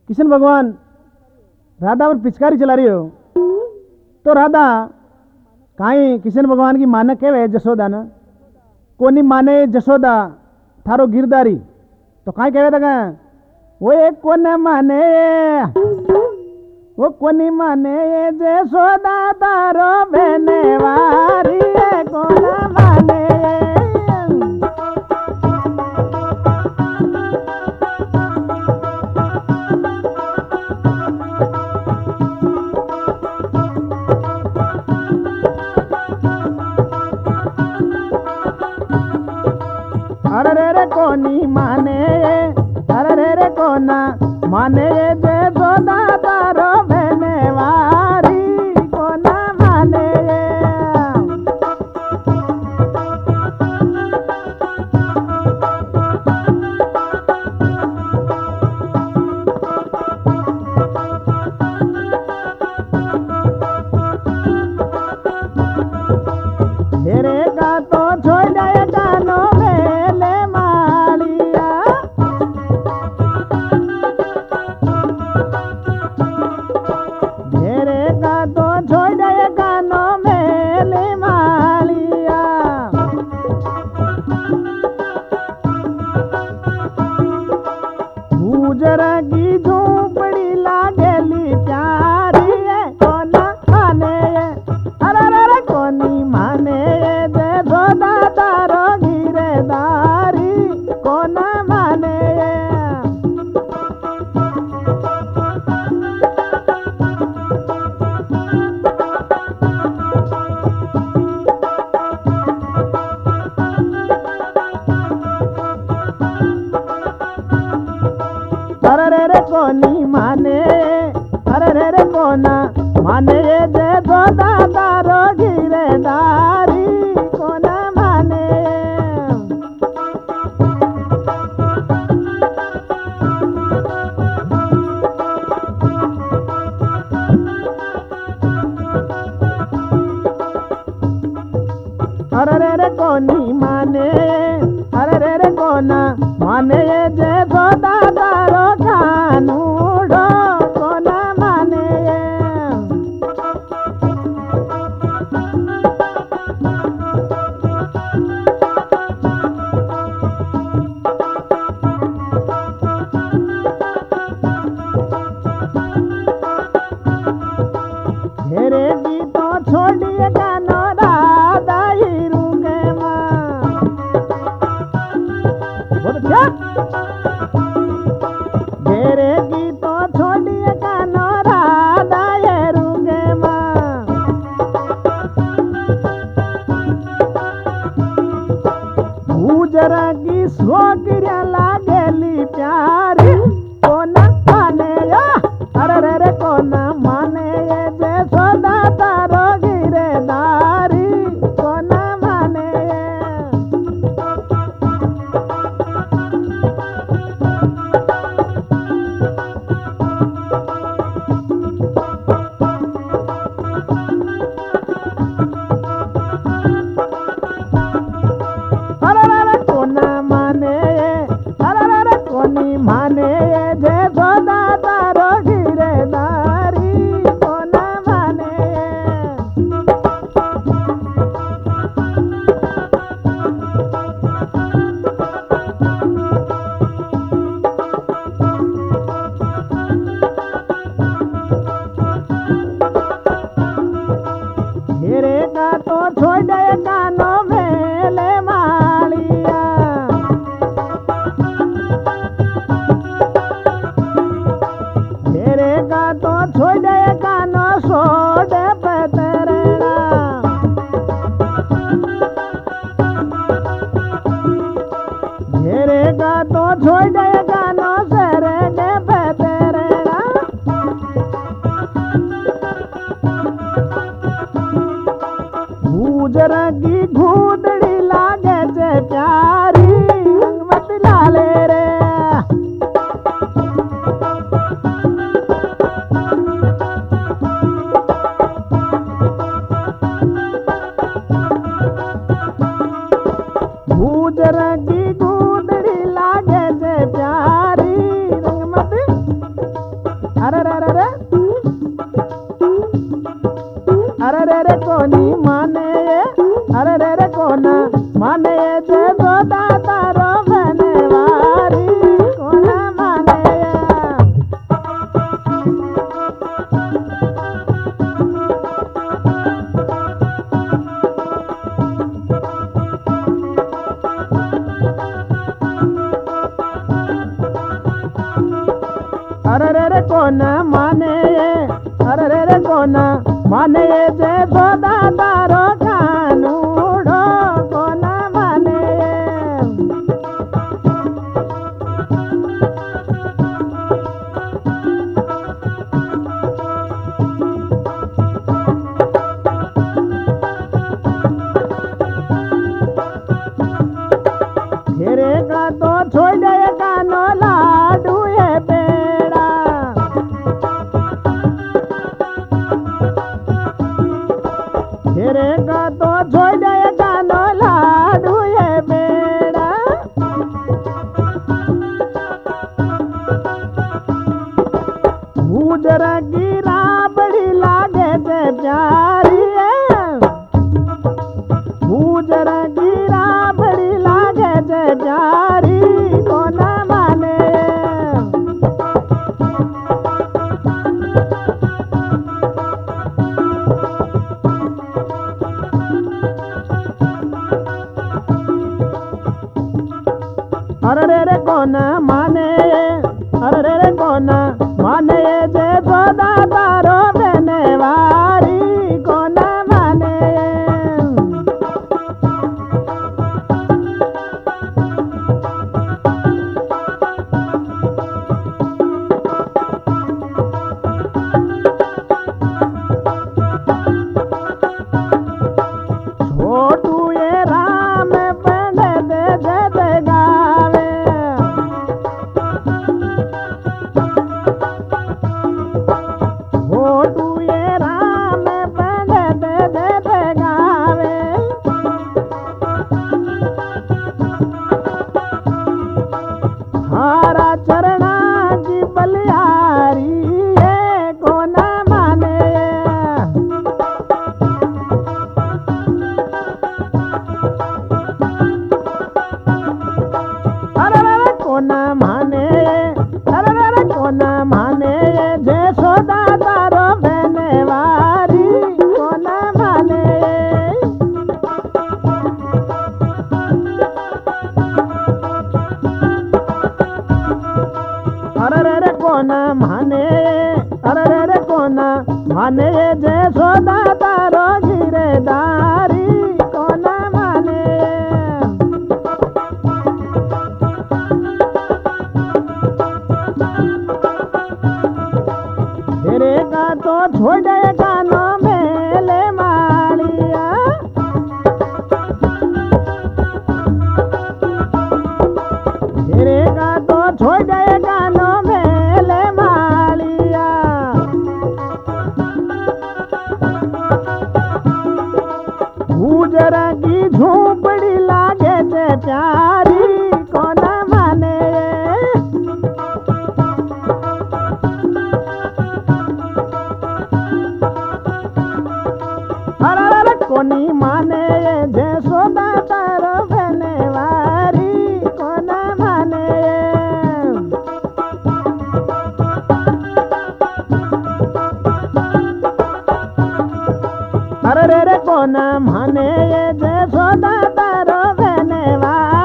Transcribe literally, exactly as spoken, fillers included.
कृष्ण भगवान राधा पर पिचकारी चला रही हो तो राधा काई कृष्ण भगवान की माने कहे जसोदा न कोनी माने जसोदा थारो गिरदारी तो काई कहे था वो एक कोने माने वो कोनी माने जसोदा तारो बहने वारी कोना माने अरे रे रे कोनी माने अरे रे रे कोना माने जे जोदा तारो बहने वारी कोना माने तेरे का तो छोड़ जाए कानो मेले मालिया तेरे का तो छोड़ जाए कानो मेले मालिया गुजरा की झोपड़ी लागेली प्यारी है कोना माने अरे अरे कोनी माने दे जोदा तारो गिरदारी कोना माने अरे रे रे कोनी माने अरे रे रे कोना माने दे जोदा तारो गिरदारी कोना माने अरे रे रे कोनी माने अरे रे रे कोना माने जे जोदा तारो कानूडो कोना माने तेरे की तो छोड़िए कानो राधा ही रूंगे माँ बोल क्या तेरे की तो छोड़िए कानो राधा ये रूंगे माँ गुजरा की सोगिरिया लागेली प्यारी कोना माने या अरे रे रे कोना माने ये जे सोदा तारो गिरदारी कोना माने अरे रे रे कोना माने अरे रे रे कोनी माने जे सोदा तारो गिरदारी कोना माने तेरे का तो छोड़ जाए कानो मेले मालिया तेरे का तो छोड़ जाए कानो सोडे पे तेरेना तेरे का तो छोड़ जाए कानो सेरे के पे तेरेना गुजरा की घूदड़ी लागे जे प्यारी अंग मत लाले रे गुजरा की घूदड़ी लागे जे रे रे कोनी माने ये अरे रे रे कोना माने ये जसोदा तारो बनवारी कोना माने ये अरे रे रे कोना माने ये अरे रे रे कोना माने ये जसोदा तारो कानूड़ो कोना माने ये घेरे का तो छोड़ दे कानो लाडू ये पेड़ा घेरे का तो छोड़ दे कानो लाडू ये पेड़ा गुजरा गिरा बड़ी लागे ते प्यारी है गुजरा गिरा बड़ी लागे ते प्यारी कोना माने अरे रे रे कोना माने अरे रे रे कोना माने जे सदा तारो बनवारी कोना माने छोटू ये राम पंडित जद गावे छोटू ये राम पंडित जद गावे हारा चरणा की बलियारी ये कोना माने अरे रे रे कोना माने अरे रे रे कोना माने जे सोदा तारो बनवारी कोना माने अरे रे रे कोना माने अरे रे रे कोना माने जे सोदा तारो गिरदारी कोना माने घेरे का तो छोड़े कानो मेले मालिया घेरे का तो छोड़े कानो मेले मालिया गुजरा की झोपड़ी लागे ते प्यारी कोना माने अरे रे कोनी माने जे सोदा तारो बनवारी कोना माने अरे रे रे कोना माने जे सोदा तारो बनवारी